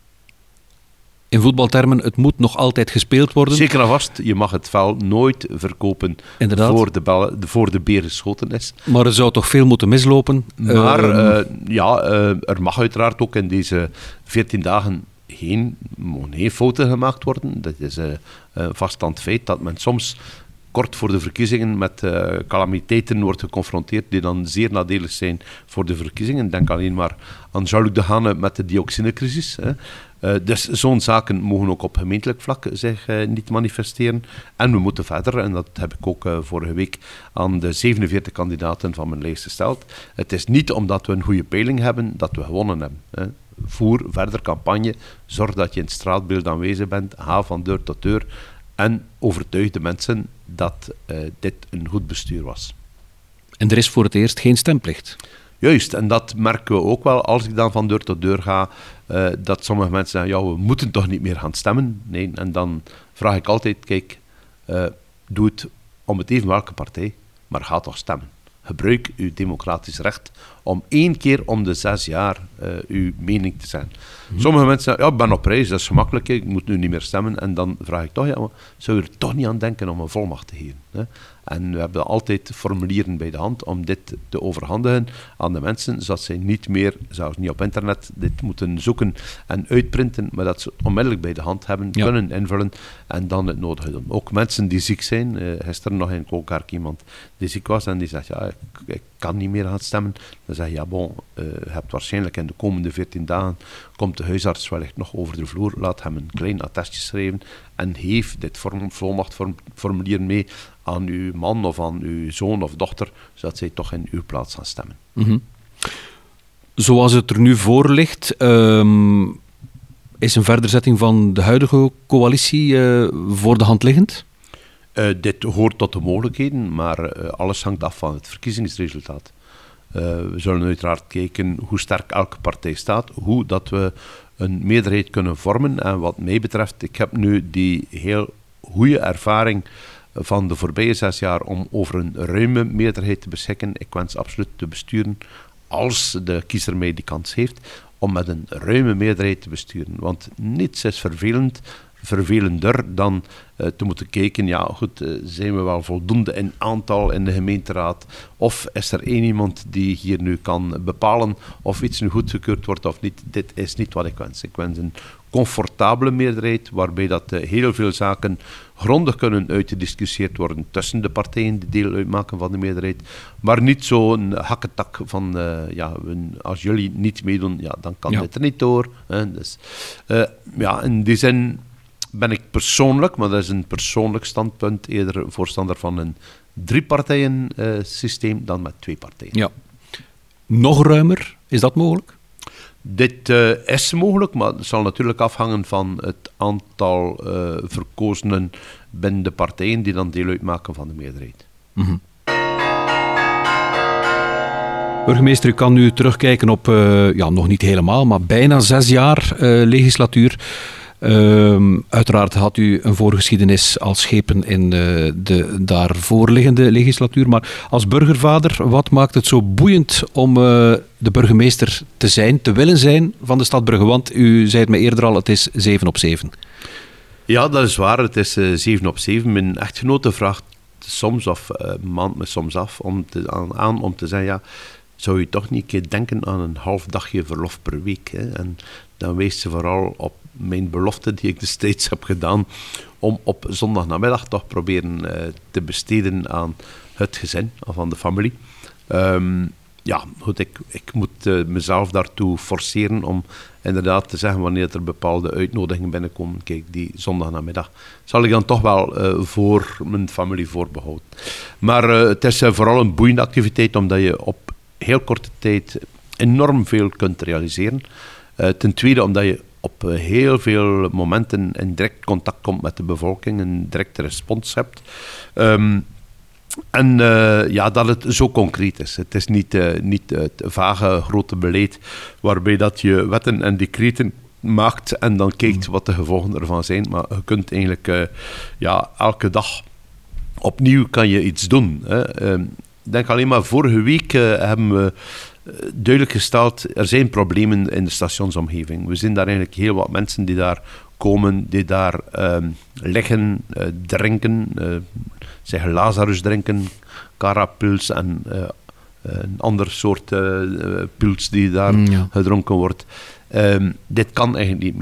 In voetbaltermen, het moet nog altijd gespeeld worden. Zeker en vast, je mag het vel nooit verkopen voor de, bel, voor de beer geschoten is. Maar er zou toch veel moeten mislopen? Maar uh, uh, ja, uh, er mag uiteraard ook in deze veertien dagen geen, geen fouten gemaakt worden. Dat is uh, een vaststaand feit dat men soms kort voor de verkiezingen met uh, calamiteiten wordt geconfronteerd die dan zeer nadelig zijn voor de verkiezingen. Denk alleen maar aan Jean-Luc Dehaene met de dioxinecrisis. Hè. Uh, dus zo'n zaken mogen ook op gemeentelijk vlak zich uh, niet manifesteren. En we moeten verder, en dat heb ik ook uh, vorige week aan de zevenenveertig kandidaten van mijn lijst gesteld. Het is niet omdat we een goede peiling hebben dat we gewonnen hebben. Hè. Voer verder campagne, zorg dat je in het straatbeeld aanwezig bent, ga van deur tot deur en overtuig de mensen dat uh, dit een goed bestuur was. En er is voor het eerst geen stemplicht. Juist, en dat merken we ook wel als ik dan van deur tot deur ga, uh, dat sommige mensen zeggen, ja, we moeten toch niet meer gaan stemmen. Nee, en dan vraag ik altijd, kijk, uh, doe het om het even welke partij, maar ga toch stemmen. Gebruik uw democratisch recht om één keer om de zes jaar uh, uw mening te zeggen. Mm-hmm. Sommige mensen zeggen, ja, ik ben op reis, dat is gemakkelijk, ik moet nu niet meer stemmen. En dan vraag ik toch, ja, maar zou je er toch niet aan denken om een volmacht te geven? Hè? En we hebben altijd formulieren bij de hand om dit te overhandigen aan de mensen, zodat zij niet meer, zelfs niet op internet, dit moeten zoeken en uitprinten, maar dat ze onmiddellijk bij de hand hebben, ja. kunnen invullen en dan het nodige doen. Ook mensen die ziek zijn, uh, gisteren nog in Kolkerk iemand die ziek was en die zegt, ja, ik, ik kan niet meer gaan stemmen. Dan zeg je, ja bon, uh, je hebt waarschijnlijk in de komende veertien dagen, komt de huisarts wellicht nog over de vloer, laat hem een klein attestje schrijven en geef dit vorm, volmachtformulier mee aan uw man of aan uw zoon of dochter, zodat zij toch in uw plaats gaan stemmen. Mm-hmm. Zoals het er nu voor ligt, um, is een verderzetting van de huidige coalitie uh, voor de hand liggend? Uh, dit hoort tot de mogelijkheden, maar uh, alles hangt af van het verkiezingsresultaat. Uh, we zullen uiteraard kijken hoe sterk elke partij staat, hoe dat we een meerderheid kunnen vormen. En wat mij betreft, ik heb nu die heel goede ervaring van de voorbije zes jaar om over een ruime meerderheid te beschikken. Ik wens absoluut te besturen, als de kiezer mij die kans heeft, om met een ruime meerderheid te besturen. Want niets is vervelend, vervelender dan uh, te moeten kijken, ja goed, uh, zijn we wel voldoende in aantal in de gemeenteraad, of is er één iemand die hier nu kan bepalen of iets nu goedgekeurd wordt of niet. Dit is niet wat ik wens. Ik wens een comfortabele meerderheid, waarbij dat uh, heel veel zaken grondig kunnen uitgediscussieerd worden tussen de partijen die deel uitmaken van de meerderheid, maar niet zo'n hakketak van, uh, ja, als jullie niet meedoen, ja, dan kan ja. dit er niet door. Hè. Dus, uh, ja, in die zin ben ik persoonlijk, maar dat is een persoonlijk standpunt, eerder voorstander van een drie-partijen uh, systeem dan met twee partijen. Ja. Nog ruimer, is dat mogelijk? Dit uh, is mogelijk, maar het zal natuurlijk afhangen van het aantal uh, verkozenen binnen de partijen die dan deel uitmaken van de meerderheid. Mm-hmm. Burgemeester, u kan nu terugkijken op, uh, ja, nog niet helemaal, maar bijna zes jaar uh, legislatuur. Uh, uiteraard had u een voorgeschiedenis als schepen in uh, de daarvoorliggende legislatuur. Maar als burgervader, wat maakt het zo boeiend om uh, de burgemeester te zijn, te willen zijn van de stad Brugge? Want u zei het me eerder al, het is zeven op zeven. Ja, dat is waar. Het is uh, zeven op zeven. Mijn echtgenote vraagt soms, of uh, maand me soms af, om te, aan, aan om te zeggen, ja, zou je toch niet een keer denken aan een half dagje verlof per week? Hè? En dan wijst ze vooral op mijn belofte die ik destijds heb gedaan om op zondagnamiddag toch proberen uh, te besteden aan het gezin of aan de familie. Um, ja, goed, ik, ik moet uh, mezelf daartoe forceren om inderdaad te zeggen wanneer er bepaalde uitnodigingen binnenkomen. Kijk, die zondagnamiddag zal ik dan toch wel uh, voor mijn familie voorbehouden. Maar uh, het is uh, vooral een boeiende activiteit, omdat je op heel korte tijd enorm veel kunt realiseren. Uh, ten tweede, omdat je op uh, heel veel momenten in direct contact komt met de bevolking, een directe respons hebt. Um, En uh, ja, dat het zo concreet is. Het is niet, uh, niet het vage grote beleid waarbij dat je wetten en decreten maakt en dan kijkt wat de gevolgen ervan zijn. Maar je kunt eigenlijk uh, ja, elke dag opnieuw kan je iets doen. Hè. Uh, denk alleen maar, vorige week uh, hebben we duidelijk gesteld, er zijn problemen in de stationsomgeving. We zien daar eigenlijk heel wat mensen die daar komen, die daar uh, liggen, uh, drinken, uh, zeg Lazarus drinken, Carapils en uh, een ander soort uh, pils die daar mm, ja. gedronken wordt. Um, dit kan eigenlijk niet meer.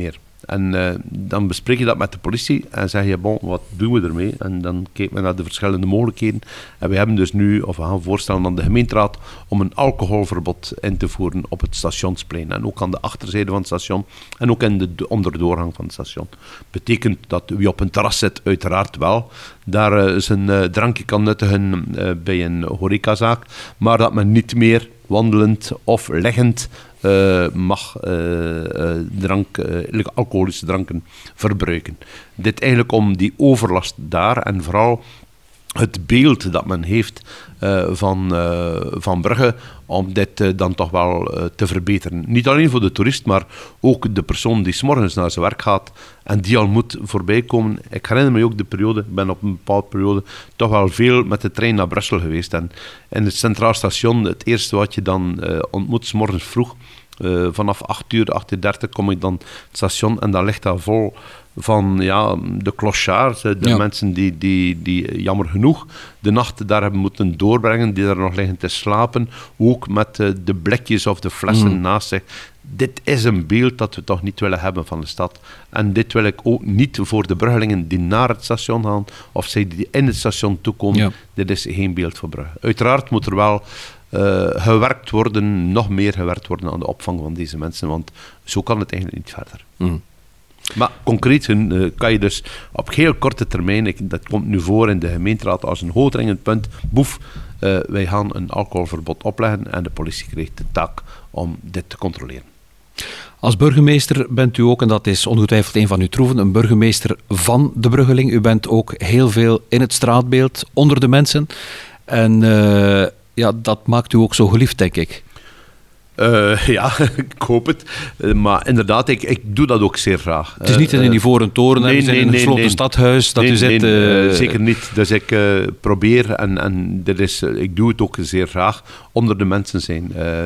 En uh, dan bespreek je dat met de politie en zeg je, bon, wat doen we ermee? En dan kijkt men naar de verschillende mogelijkheden. En we hebben dus nu, of we gaan voorstellen aan de gemeenteraad, om een alcoholverbod in te voeren op het stationsplein. En ook aan de achterzijde van het station en ook in de, de onderdoorgang van het station. Betekent dat wie op een terras zit, uiteraard wel, daar uh, zijn uh, drankje kan nuttigen uh, bij een horecazaak, maar dat men niet meer wandelend of liggend uh, mag uh, uh, drank, uh, alcoholische dranken verbruiken. Dit eigenlijk om die overlast daar en vooral het beeld dat men heeft uh, van, uh, van Brugge, om dit uh, dan toch wel uh, te verbeteren. Niet alleen voor de toerist, maar ook de persoon die 's morgens naar zijn werk gaat en die al moet voorbij komen. Ik herinner me ook de periode, ik ben op een bepaalde periode toch wel veel met de trein naar Brussel geweest. En in het Centraal Station, het eerste wat je dan uh, ontmoet 's morgens vroeg, uh, vanaf acht uur, acht uur dertig kom ik dan het station en dan ligt dat vol van ja, de clochards, de ja. mensen die, die, die jammer genoeg de nacht daar hebben moeten doorbrengen, die daar nog liggen te slapen, ook met uh, de blikjes of de flessen mm. naast zich. Dit is een beeld dat we toch niet willen hebben van de stad. En dit wil ik ook niet voor de Bruggelingen die naar het station gaan, of zij die in het station toekomen. Ja. Dit is geen beeld voor Brugge. Uiteraard moet er wel uh, gewerkt worden, nog meer gewerkt worden aan de opvang van deze mensen, want zo kan het eigenlijk niet verder. Mm. Maar concreet uh, kan je dus op heel korte termijn, ik, dat komt nu voor in de gemeenteraad als een hoogdringend punt, boef, uh, wij gaan een alcoholverbod opleggen en de politie krijgt de taak om dit te controleren. Als burgemeester bent u ook, en dat is ongetwijfeld een van uw troeven, een burgemeester van de Bruggeling. U bent ook heel veel in het straatbeeld, onder de mensen. En uh, ja, dat maakt u ook zo geliefd, denk ik. Uh, ja, ik hoop het. Uh, maar inderdaad, ik, ik doe dat ook zeer graag. Het is niet in een ivoren toren, nee, nee, in een gesloten nee, stadhuis dat nee, u zit. Nee, uh... zeker niet. Dus ik uh, probeer, en, en dit is, uh, ik doe het ook zeer graag, onder de mensen zijn. Uh,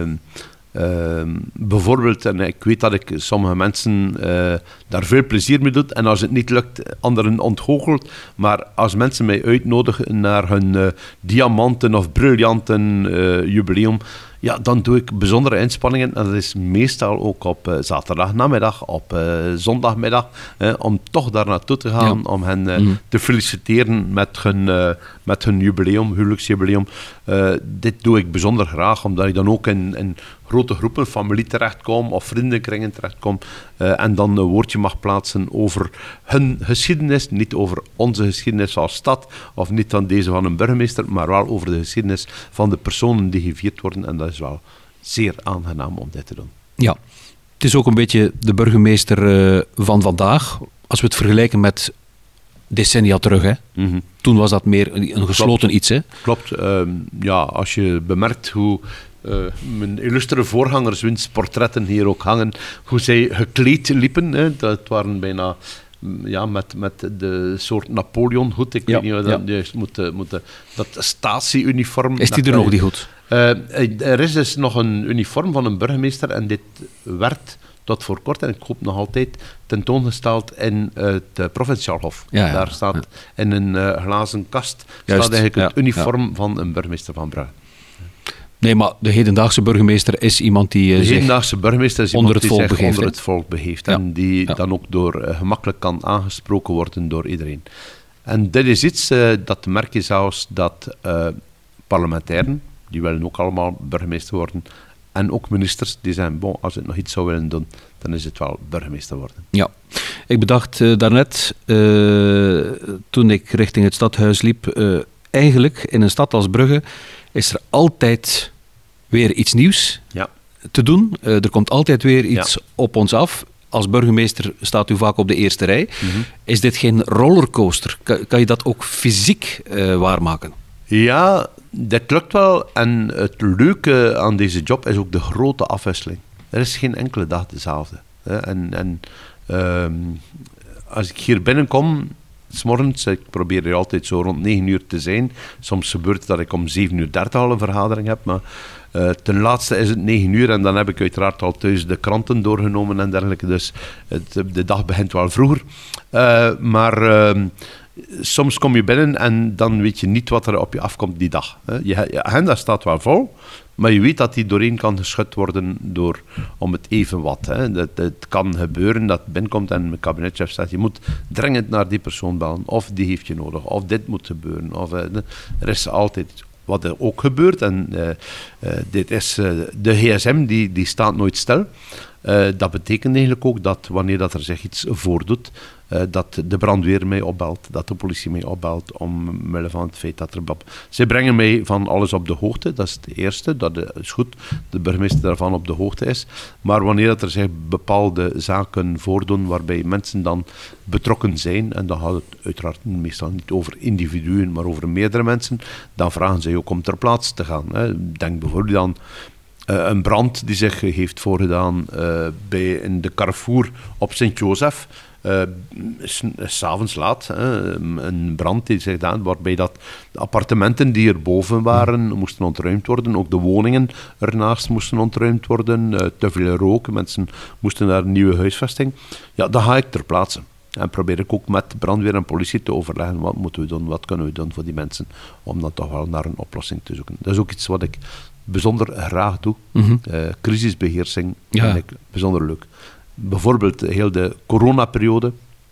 Uh, bijvoorbeeld, en ik weet dat ik sommige mensen uh, daar veel plezier mee doe, en als het niet lukt, anderen ontgoochelt, maar als mensen mij uitnodigen naar hun uh, diamanten of briljanten uh, jubileum, ja, dan doe ik bijzondere inspanningen, en dat is meestal ook op uh, zaterdagnamiddag, op uh, zondagmiddag, uh, om toch daar naartoe te gaan, ja. om hen uh, mm. te feliciteren met hun, uh, met hun jubileum, huwelijksjubileum. Uh, dit doe ik bijzonder graag, omdat ik dan ook in, in grote groepen familie terechtkom of vriendenkringen terechtkom uh, en dan een woordje mag plaatsen over hun geschiedenis, niet over onze geschiedenis als stad of niet dan deze van een burgemeester, maar wel over de geschiedenis van de personen die gevierd worden, en dat is wel zeer aangenaam om dit te doen. Ja, het is ook een beetje de burgemeester uh, van vandaag, als we het vergelijken met decennia terug, hè? Mm-hmm. Toen was dat meer een gesloten Klopt. iets, hè? Klopt. Uh, ja, als je bemerkt hoe Uh, mijn illustere voorgangers, wiens portretten hier ook hangen, hoe zij gekleed liepen. Hè. Dat waren bijna ja, met, met de soort Napoleon-hoed. Ik ja, weet niet hoe dat ja. juist moet, moet. Dat statie-uniform. Is die er nog, die goed? Uh, er is dus nog een uniform van een burgemeester en dit werd tot voor kort, en ik hoop nog altijd, tentoongesteld in het uh, Provinciaal Hof. Ja, ja, Daar staat ja. in een uh, glazen kast Juist, staat eigenlijk ja, het uniform ja. van een burgemeester van Brugge. Nee, maar de hedendaagse burgemeester is iemand die uh, de hedendaagse burgemeester is onder iemand het die volk zich begeeft, onder het volk begeeft. Ja. En die ja. dan ook door, uh, gemakkelijk kan aangesproken worden door iedereen. En dit is iets, uh, dat merk je zelfs dat uh, parlementairen, die willen ook allemaal burgemeester worden, en ook ministers, die zeggen, bon, als ik nog iets zou willen doen, dan is het wel burgemeester worden. Ja, ik bedacht uh, daarnet, uh, toen ik richting het stadhuis liep, uh, eigenlijk in een stad als Brugge is er altijd weer iets nieuws ja. te doen. Uh, er komt altijd weer iets ja. op ons af. Als burgemeester staat u vaak op de eerste rij. Mm-hmm. Is dit geen rollercoaster? Kan, kan je dat ook fysiek uh, waarmaken? Ja, dat lukt wel. En het leuke aan deze job is ook de grote afwisseling. Er is geen enkele dag dezelfde. En, en um, als ik hier binnenkom, 's morgens, ik probeer hier altijd zo rond negen uur te zijn. Soms gebeurt het dat ik om zeven uur dertig al een vergadering heb, maar uh, ten laatste is het negen uur en dan heb ik uiteraard al thuis de kranten doorgenomen en dergelijke. Dus het, de dag begint wel vroeger. Uh, maar uh, soms kom je binnen en dan weet je niet wat er op je afkomt die dag. Je, je agenda staat wel vol, Maar je weet dat die doorheen kan geschud worden door om het even wat. Hè. Dat, het kan gebeuren dat binnenkomt en mijn kabinetchef zegt, je moet dringend naar die persoon bellen. Of die heeft je nodig. Of dit moet gebeuren. Of, uh, er is altijd wat er ook gebeurt. En uh, uh, dit is uh, de gsm, die, die staat nooit stil. Uh, dat betekent eigenlijk ook dat wanneer dat er zich iets voordoet, uh, dat de brandweer mij opbelt, dat de politie mij opbelt, omwille van het feit dat er... Ze brengen mij van alles op de hoogte, dat is het eerste, dat is goed, de burgemeester daarvan op de hoogte is. Maar wanneer dat er zich bepaalde zaken voordoen waarbij mensen dan betrokken zijn, en dan gaat het uiteraard meestal niet over individuen, maar over meerdere mensen, dan vragen ze ook om ter plaatse te gaan. Hè. Denk bijvoorbeeld aan Uh, een brand die zich heeft voorgedaan uh, bij, in de Carrefour op Sint-Jozef. Uh, S'avonds laat, uh, een brand die zich gedaan, waarbij dat de appartementen die erboven waren moesten ontruimd worden. Ook de woningen ernaast moesten ontruimd worden. Uh, te veel rook, mensen moesten naar een nieuwe huisvesting. Ja, dan ga ik ter plaatse. En probeer ik ook met brandweer en politie te overleggen, wat moeten we doen, wat kunnen we doen voor die mensen, om dan toch wel naar een oplossing te zoeken. Dat is ook iets wat ik bijzonder graag doe. Mm-hmm. Uh, crisisbeheersing ja. vind ik bijzonder leuk. Bijvoorbeeld heel de coronaperiode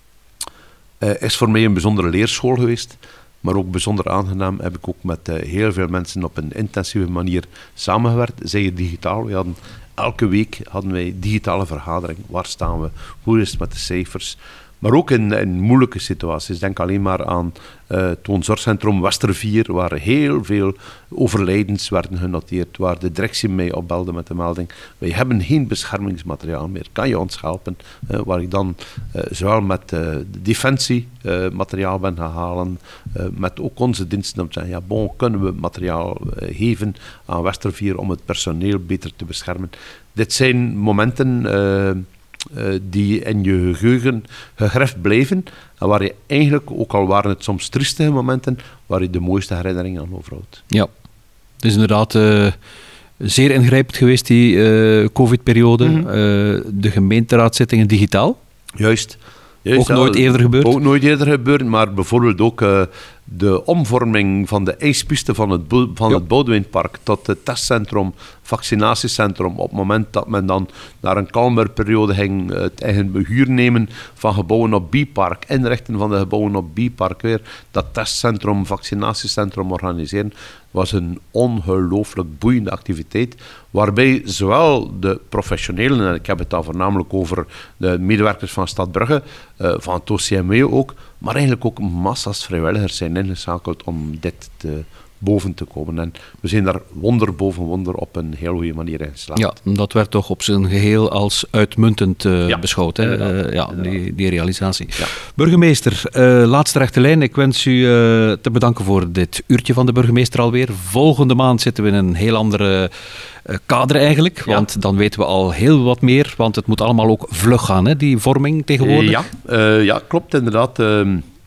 uh, is voor mij een bijzondere leerschool geweest, maar ook bijzonder aangenaam heb ik ook met uh, heel veel mensen op een intensieve manier samengewerkt, zij het digitaal. We hadden, elke week hadden wij digitale vergadering. Waar staan we? Hoe is het met de cijfers? Maar ook in, in moeilijke situaties. Denk alleen maar aan uh, het woonzorgcentrum Westervier, waar heel veel overlijdens werden genoteerd, waar de directie mij opbelde met de melding: wij hebben geen beschermingsmateriaal meer, kan je ons helpen? Uh, waar ik dan uh, zowel met uh, defensie uh, materiaal ben gaan halen, uh, met ook onze diensten om te zeggen, ja bon, kunnen we materiaal uh, geven aan Westervier om het personeel beter te beschermen. Dit zijn momenten Uh, Uh, die in je geheugen gegreft blijven en waar je eigenlijk, ook al waren het soms triestige momenten, waar je de mooiste herinneringen aan overhoudt. Ja, het is inderdaad uh, zeer ingrijpend geweest, die uh, COVID-periode. Mm-hmm. Uh, de gemeenteraadzittingen digitaal. Juist. Juist ook ja, nooit eerder gebeurd? Ook nooit eerder gebeurd, maar bijvoorbeeld ook uh, de omvorming van de ijspiste van het, Bo- van ja. het Boudewijnpark tot het testcentrum, vaccinatiecentrum, op het moment dat men dan naar een kalmer periode ging het eigen behuur nemen van gebouwen op Biepark, inrichten van de gebouwen op Biepark weer, dat testcentrum, vaccinatiecentrum organiseren, was een ongelooflijk boeiende activiteit, waarbij zowel de professionelen, en ik heb het dan voornamelijk over de medewerkers van Stad Brugge, uh, van het O C M E ook, maar eigenlijk ook massa's vrijwilligers zijn ingeschakeld om dit te boven te komen. En we zijn daar wonder boven wonder op een heel goede manier in geslaagd. Ja, dat werd toch op zijn geheel als uitmuntend uh, ja, beschouwd, hè? Uh, ja, die, die realisatie. Ja. Burgemeester, uh, laatste rechte lijn. Ik wens u uh, te bedanken voor dit uurtje van de burgemeester alweer. Volgende maand zitten we in een heel andere uh, kader eigenlijk, ja. want dan weten we al heel wat meer, want het moet allemaal ook vlug gaan, hè, die vorming tegenwoordig. Ja, uh, ja klopt inderdaad. Uh,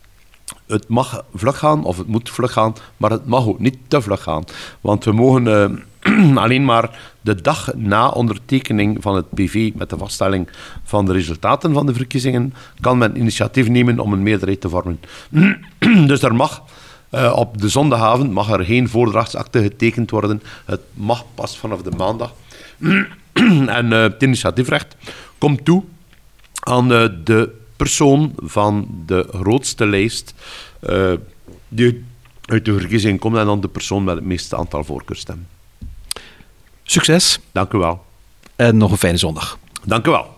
Het mag vlug gaan, of het moet vlug gaan, maar het mag ook niet te vlug gaan. Want we mogen uh, alleen maar de dag na ondertekening van het P V met de vaststelling van de resultaten van de verkiezingen, kan men initiatief nemen om een meerderheid te vormen. Dus er mag uh, op de zondagavond mag er geen voordrachtsakte getekend worden. Het mag pas vanaf de maandag. En uh, het initiatiefrecht komt toe aan uh, de persoon van de grootste lijst uh, die uit de verkiezing komt en dan de persoon met het meeste aantal voorkeurstemmen. Succes. Dank u wel. En nog een fijne zondag. Dank u wel.